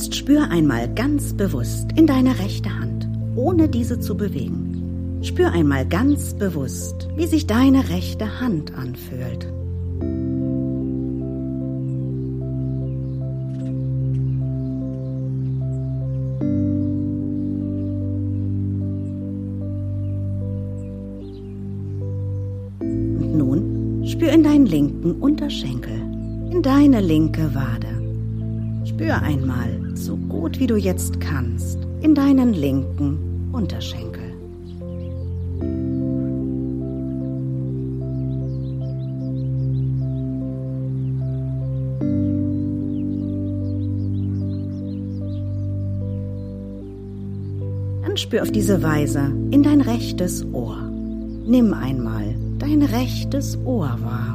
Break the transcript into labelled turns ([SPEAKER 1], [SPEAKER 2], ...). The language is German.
[SPEAKER 1] Jetzt spür einmal ganz bewusst in deine rechte Hand, ohne diese zu bewegen. Spür einmal ganz bewusst, wie sich deine rechte Hand anfühlt. Und nun spür in deinen linken Unterschenkel, in deine linke Wade. Spür einmal, so gut wie du jetzt kannst, in deinen linken Unterschenkel. Dann spür auf diese Weise in dein rechtes Ohr. Nimm einmal dein rechtes Ohr wahr.